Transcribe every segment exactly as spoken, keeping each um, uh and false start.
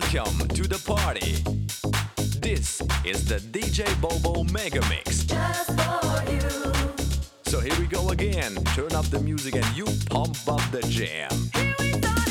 Welcome to the party. This is the D J Bobo Mega Mix. Just for you. So here we go again. Turn up the music and you pump up the jam. Here we started.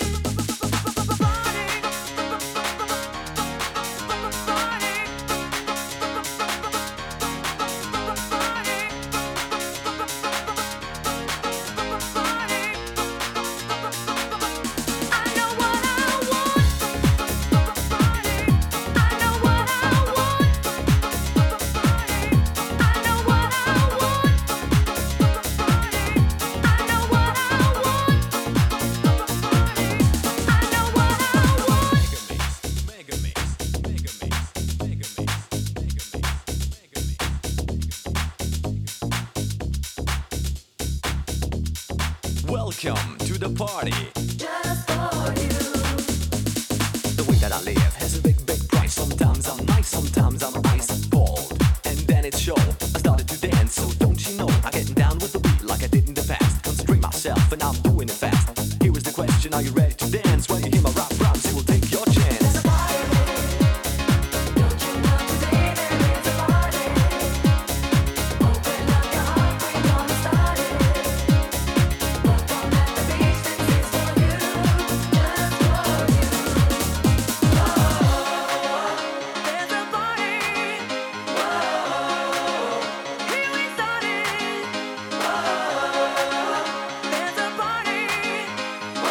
Welcome to the party. Just for you. The way that I live has a big, big price. Sometimes I'm nice, sometimes I'm ice cold. And then it's show. I started to dance, so don't you know? I get down with the beat like I did in the past. Concentrate myself and I'm doing it fast. Here is the question, are you ready to dance? When you hear my rap rhymes, you will take your chance. There's a party. Don't you know today there is a party? Open up your heart, we're gonna start it. Welcome at the beach, this is for you. Just for you. Whoa, there's a party. Whoa, here we started. Whoa, there's a party. Whoa,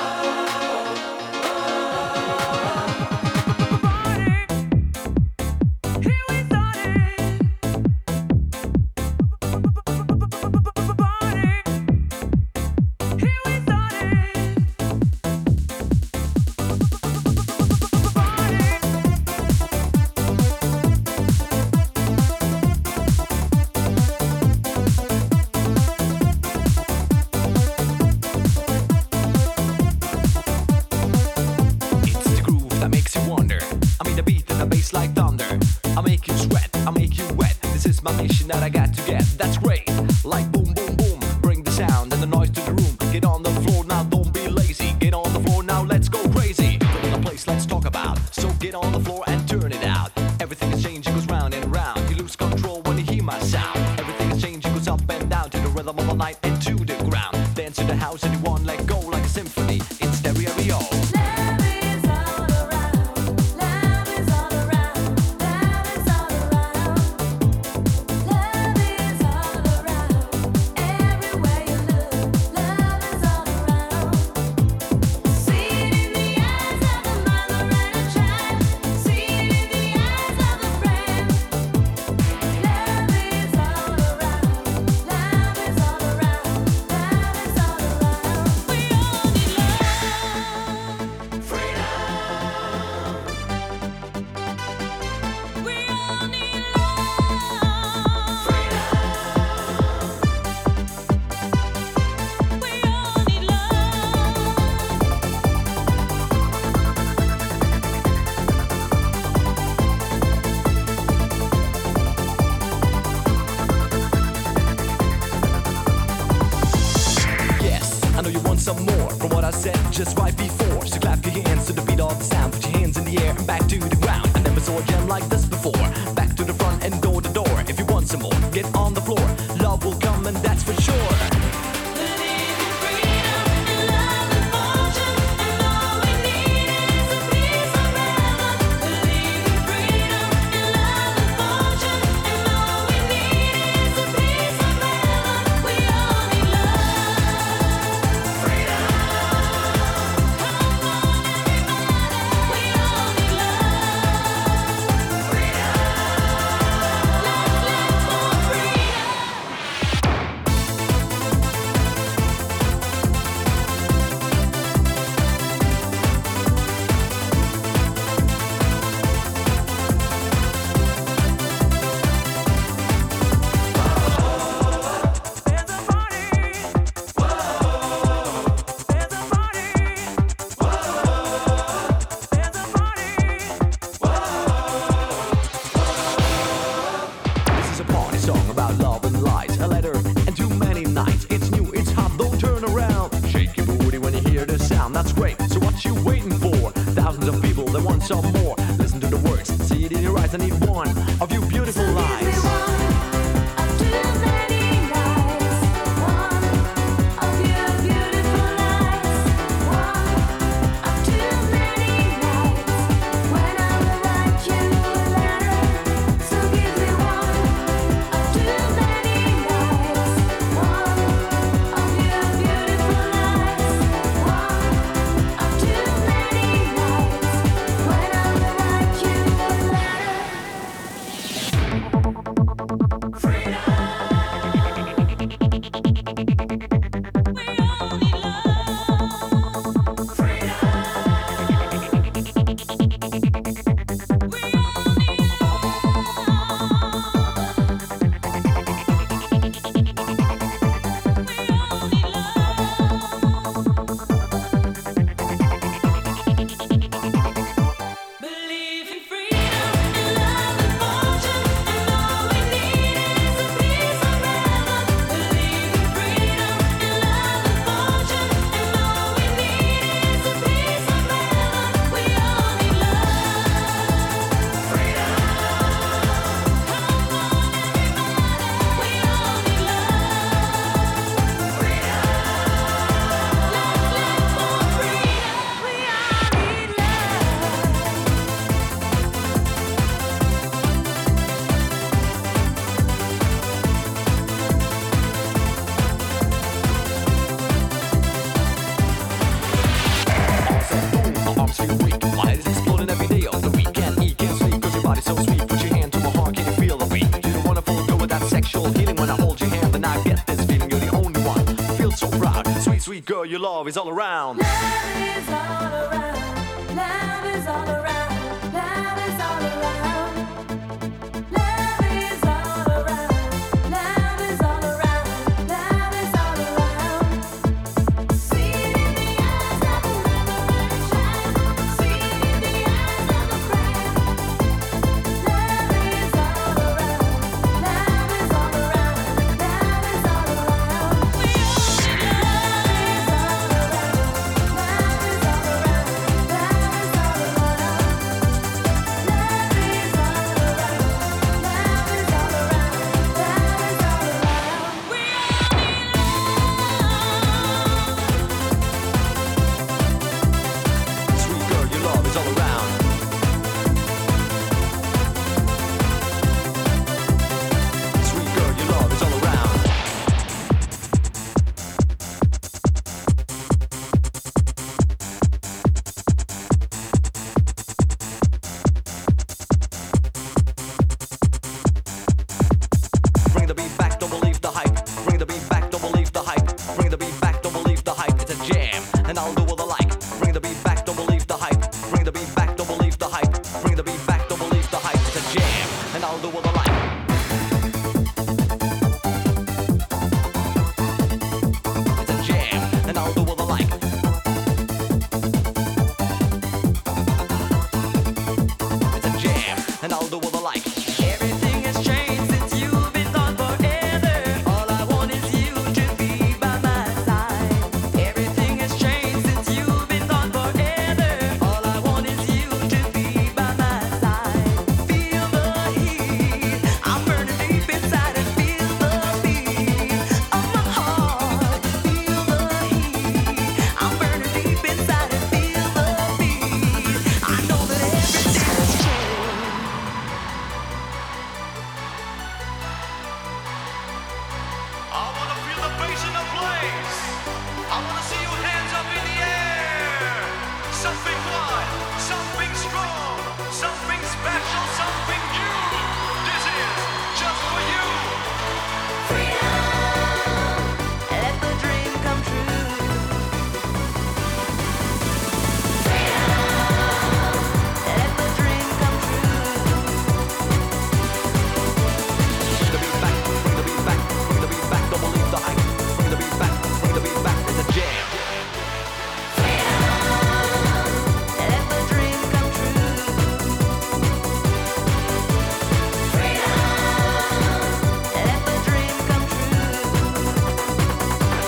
It's the groove that makes you wonder. I mean the beat and the bass like thunder. I make you sweat, I make you wet. This is my mission that I got to get. That's great. Like boom, boom, boom. Bring the sound and the noise to the room. Get on the floor now, don't be lazy. Get on the floor now, let's go crazy. Put in a place, let's talk about. So get on the floor and turn it out. Everything is changing, goes round and round. You lose control when you hear my sound. Everything is changing, goes up and down to the rhythm of the night and to the ground. Dance to the house and you won't let go like a symphony. It's stereo. love is all around. Love is all around. Love is all around. Love is all around. Everywhere you look, love is all around. See it in the eyes of a mother and a child. See it in the eyes of a friend. Love is all around. Love is all around. Love is all around. We all need love. Freedom. We all need love. Freedom. We all need Yes, I know you want some more from what I said just right before. So clap your hands to the beat of the sound. Put your hands in the air and back to the ground. I never saw a jam like this before. Back to the front and door to door. If you want some more, get on the floor. Love will come and that's for sure. Believe in freedom and love and motion, and all we need is a peace forever. Believe in freedom and love and motion, and all we need is a peace forever. We all need love. Freedom. Come on and girl you love is all around. Love is all around. Love is all around. Love is all around. Love is all around. Love is all around. Love is all around. See it in the eyes of the never-ending child. See it in the eyes of the friend. Love is all around. Love is all around. Love is all around. We all need love. Love is all around. Love is all around. Love is all around. Love is all around. Love is all around. Love is all around. We all need love. Sweet girl you love is all around. Sweet girl you love is all around. Bring the beat back, don't believe the hype. Bring the beat back, don't believe the hype. Bring the beat back, don't believe the hype. It's a jam, and I'll do what I like. Bring the beat back, don't believe the hype. Bring the beat back, don't believe the hype. Bring the beat back, don't believe the hype. It's a jam, and I'll do what I like. It's a jam, and I'll do what I like. It's a jam, and I'll do what I like. Everything has changed since you've been gone forever. All I want is you to be by my side. Everything has changed since you've been gone forever. All I want is you to be by my side. Feel the heat, I'm burning deep inside and feel the beat of my heart. Feel the heat, I'm burning deep inside and feel the beat. I know that everything has changed. I wanna feel the bass in the place. I wanna see your hands up in the air. Something wild, something strong, something special, something new. This is just for you. Let the dream come true. Let the dream come true. Bring the beat back, bring the beat back, bring the beat back, don't believe the hype. Bring the beat back, bring the beat back, it's a jam. Let the dream come true. Let the dream come true.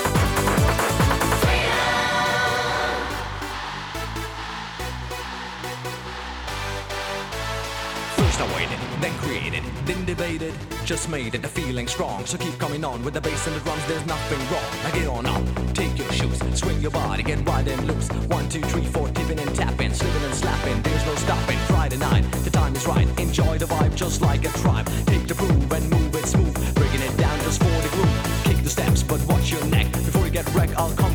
First I waited, then created, then debated, just made it, the feeling strong. So keep coming on with the bass and the drums, there's nothing wrong. Now get on up, take your shoes, swing your body, get wide and loose. One, two, three, four, tipping and tapping, slipping and slapping, there's no stopping. Friday night, the time is right, enjoy the vibe just like a tribe. Take the groove and move it smooth, breaking it down just for the groove. Kick the steps, but watch your neck, before you get wrecked, I'll come